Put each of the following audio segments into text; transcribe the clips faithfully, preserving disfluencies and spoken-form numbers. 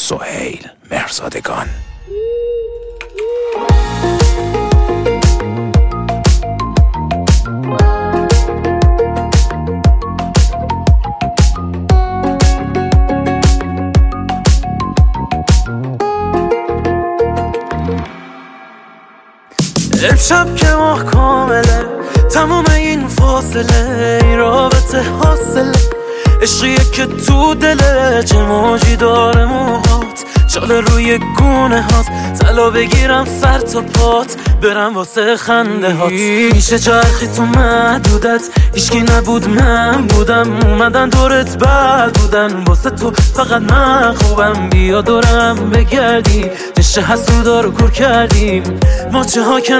سهیل مهرزادگان. امشب که ماه کامله، تمام این فاصله این رابطه حاصله، عشقیه که تو دله چه موجی داره موهات، چاله روی گونه هات، طلا بگیرم سر تا پات، برم واسه خنده هات. میشه چرخی تو محدودت، هیچکی نبود من بودم، اومدن دورت بد بودن، واسه تو فقط من خوبم، بیا دورم بگردی، دشت حسودا رو کور کردیم، ما چه ها که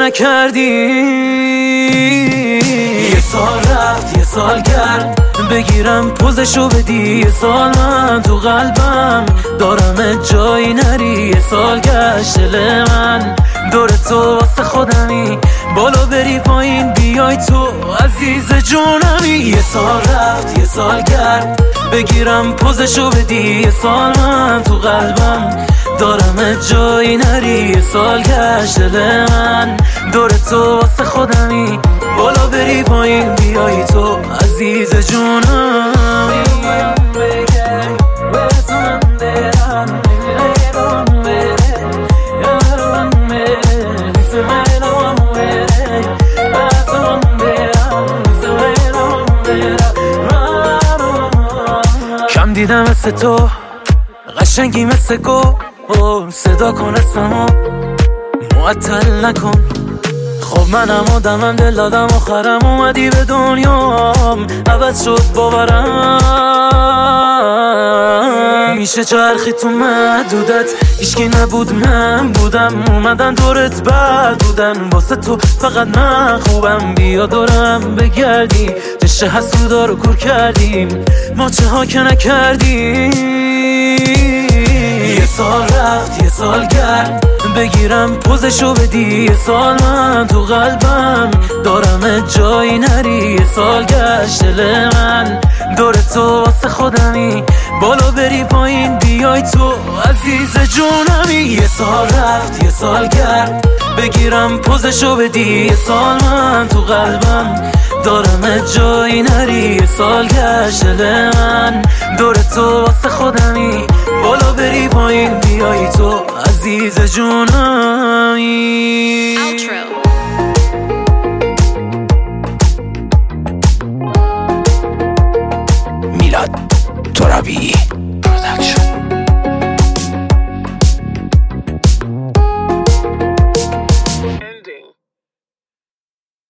نکردیم. یه سال رفت یه سال گرد، بگیرم پوزشو بدی، یه سال من تو قلبم دارم جایی نری، یه سال گشت دل من دور تو واسه خودمی، بالا بری پایین بیای تو عزیز جونمی. یه سال رفت یه سال گرد، بگیرم پوزشو بدی، یه سال من تو قلبم دارم جایی نری، یه سال گشت دل من دور تو واسه خودمی، بالا بری پایین بیای تو عزیز جونمی. کم دیدم مثل تو، قشنگی مثل گو، صدا کن اسممو معطل نکن. خب منم آدمم دل دادم آخرم اومدی به دنیام، عوض شد باورم. میشه چرخی تو محدودت، هیچکی نبود من بودم، اومدن دورت بد بودن، واسه تو فقط من خوبم، بیا دورم بگردی، دشت حسودا رو کور کردیم، ما چه ها که نکردیم. یه سال رفت یه سال گرد، بگیرم پوزشو بدی، یه سال من تو قلبم دارم جایی نری، یه سال گشت دل من دور تو واسه خودمی، بالا بری پایین بیای تو عزیز جونمی. یه سال رفت یه سال گرد، بگیرم پوزشو بدی، یه سال من تو قلبم دارم جایی نری، یه سال گشت دل من دور تو واسه خودمی، بالا بری پایین بیای تو عزیز جونمی.